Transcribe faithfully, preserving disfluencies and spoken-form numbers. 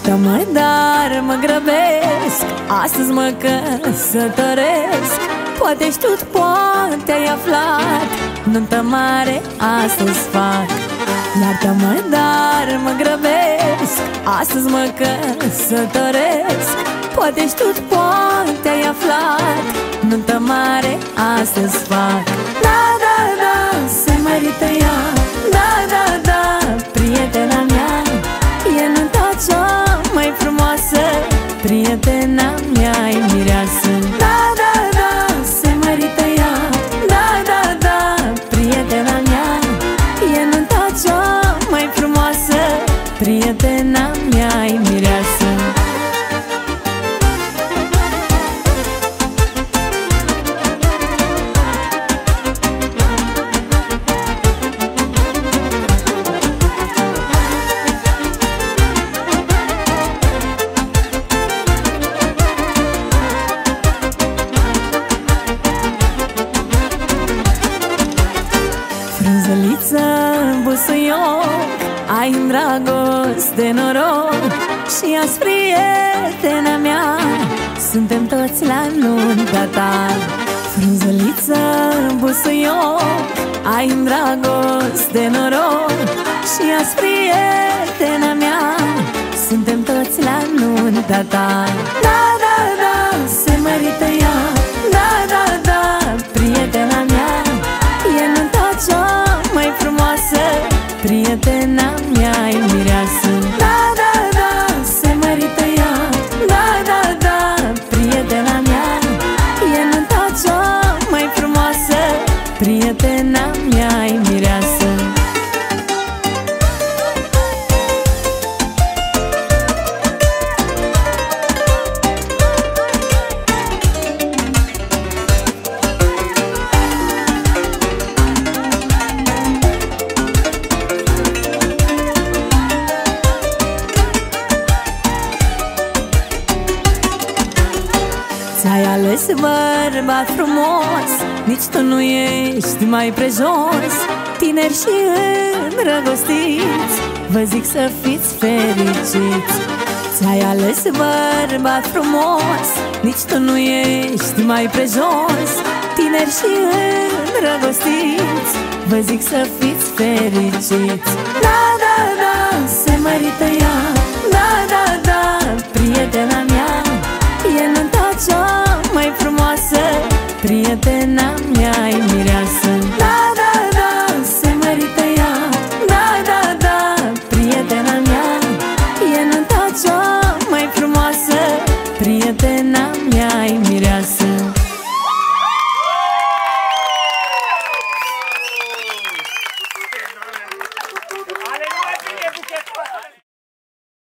Iartă-mă, dar mă grăbesc, astăzi mă căsătoresc. Poate știut, poate ai aflat, nuntă mare astăzi fac. Iartă-mă, dar mă grăbesc, astăzi mă căsătoresc. Poate știut, poate ai aflat, nuntă mare astăzi fac. Da, da, da, se merită ea, da, da, da, prietena mea. E nunta cea mai frumoasă, prietena mea-i mireasă. Da, da, da, se merită ea, da, da, da, prietena mea. E nunta cea mai frumoasă, prietena mea-i mireasă. Frunzăliță, busuioc, ai în dragoste noroc. Și azi, prietena mea, suntem toți la nunta ta. Frunzăliță, busuioc, ai în dragoste noroc. Și azi, prietena mea, suntem toți la nunta ta. Da, da, da, se merită ea, da, da, da, prietena mea. E nunta cea mai frumoasă, prietena mea-i mireasă. Da, da, da, se merită ea, da, da, da, prietena mea. E nunta cea mai frumoasă, prietena mea-i mireasă. Ți-ai ales bărbat frumos, nici tu nu ești mai prejos. Tineri și îndrăgostiți, vă zic să fiți fericiți. Ți-ai ales bărbat frumos, nici tu nu ești mai prejos. Tineri și îndrăgostiți, vă zic să fiți fericiți. Da, da, da, se merită ea, da, da, da, prietena mea. E nunta cea mai frumoasă, prietena mea-i mireasă. Da, da, da, se merită ea, da, da, da, prietena mea. E nunta cea mai frumoasă, prietena mea-i mireasă.